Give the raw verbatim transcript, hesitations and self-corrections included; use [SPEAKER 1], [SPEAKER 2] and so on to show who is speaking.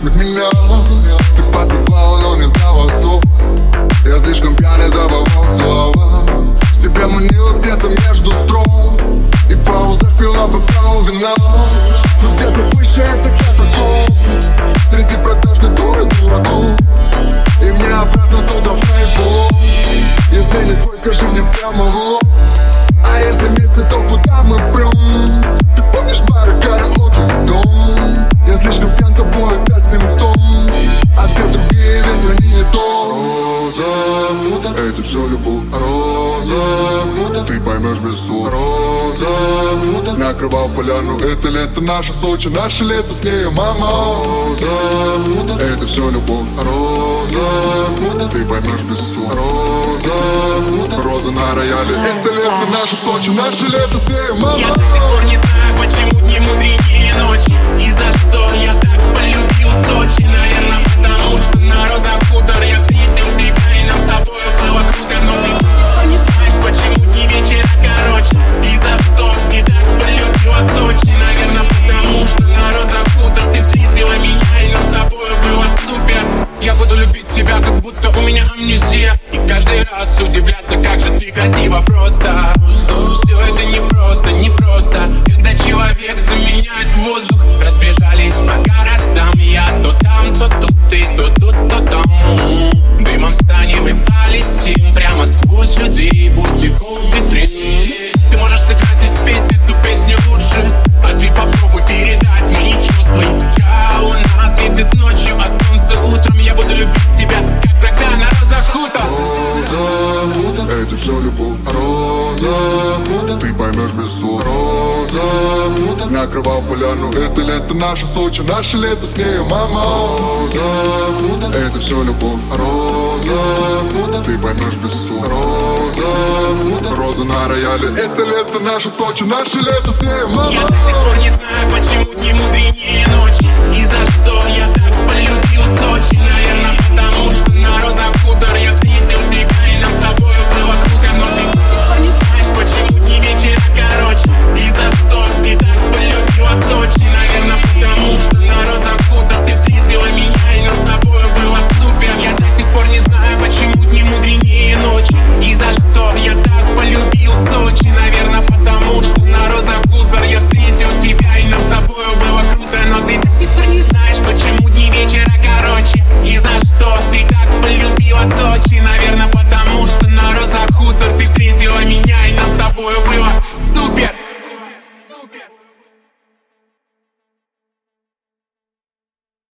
[SPEAKER 1] смех меня. Ты подпевала, но не знала суть. Я слишком пьяный забывал слова. Себя манила где-то между струн, и в паузах пила по праву вина. Но где-то выше этих катакомб, среди продажных дур и дураков. И мне обратно туда в наяву. Если не твой, скажи мне прямо в лоб. А если вместе, то куда мы прям? Ты помнишь бары, караоке, дом? Я слишком пьян, тобой это симптом. А все другие ведь они не то. Роза, фото, это все любовь. Роза, фото, ты поймешь без слов. Роза, фото, накрывал поляну. Это лето, наше Сочи, наше лето с ней, мама. Роза, фото, это все любовь. Роза, фото, ты поймешь без слов. Роза, фото, роза на рояле. Это лето, наше Сочи, наше лето с ней, мама.
[SPEAKER 2] Я до сих пор не знаю, почему дни мудренее ночи. И за что я так полюбил Сочи. Наверное, потому что на розах хутор я встретил тебя, и нам с тобой было круто. Но ты до сих пор не знаешь, почему дни вечера короче. И за что ты так полюбила Сочи. Наверное, потому что на розах хутор ты встретила меня, и нам с тобой было супер. Я буду любить тебя, как будто у меня амнезия. И каждый раз удивляться, как же ты красиво просто. Все это не просто, не просто. Когда человек заменяет воздух. Разбежались по городам, я то там, то тут, ты то тут, то там. Дымом станем и полетим прямо сквозь людей, бутиков витрин. Ты можешь сыграть и спеть эту песню лучше, а ты попробуй передать мои чувства. И пока у нас светит ночью, а солнце утром, я буду любить тебя, как тогда на розах хутор.
[SPEAKER 1] Роза, фото, это все любовь. Роза, фото, ты поймешь без слов. Роза, фото, накрывал поляну. Это лето, наше Сочи, наше лето с ней, мама. Роза, фото, это все любовь. Роза, фото, ты поймешь без слов. Роза, фото, роза на рояле. Это лето, наше Сочи, наше лето с ней, мама.
[SPEAKER 2] Я до сих пор не знаю, почему дни мудренее ночи. И за что я так полюбил Сочи. Наверное,